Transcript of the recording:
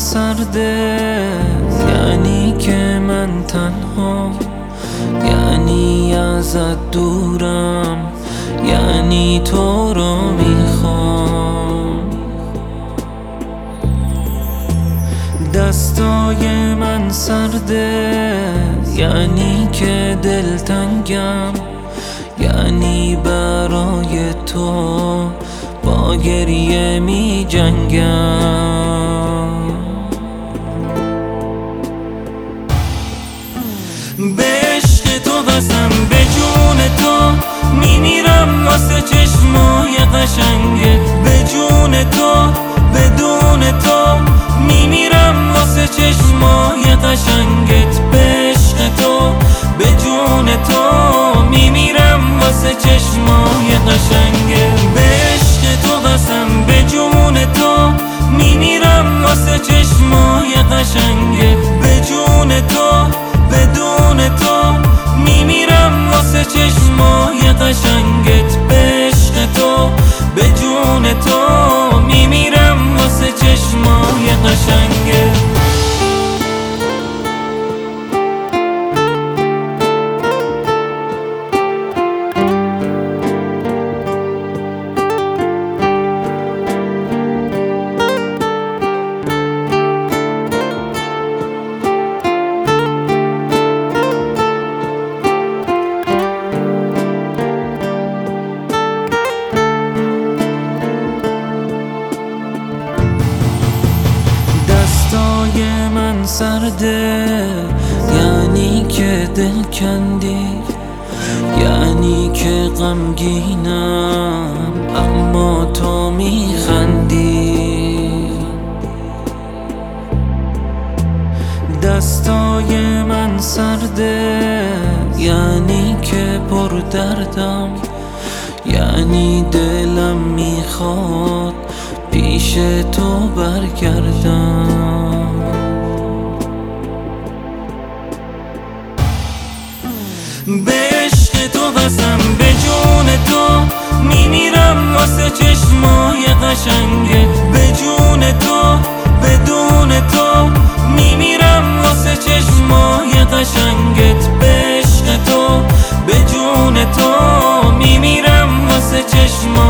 سرده، یعنی که من تنها، یعنی ازت دورم، یعنی تو رو میخوام. دستای من سرده، یعنی که دلتنگم، یعنی برای تو با گریه می جنگم. به عشق تو قسم، به جون تو میمیرم واسه چشمای قشنگت، به جون تو بدون تو میمیرم واسه چشمای قشنگت، به عشق تو به جون تو میمیرم واسه چشمای قشنگت، به عشق تو قسم، به جون تو میمیرم واسه چشمای قشنگت، به جون تو بدون تو میمیرم واسه چشمای قشنگت، به عشق تو به جون تو میمیرم واسه چشمای قشنگت. دستای من سرده، یعنی که دل کندی، یعنی که غمگینم اما تو میخندی. دستای من سرده، یعنی که پر دردم، یعنی دلم میخواد پیش تو برگردم. به عشق تو قسم، به جون تو میمیرم واسه چشمای قشنگت، به جون تو بدون تو میمیرم واسه چشمای قشنگت، به عشق تو به جون تو میمیرم واسه چشمای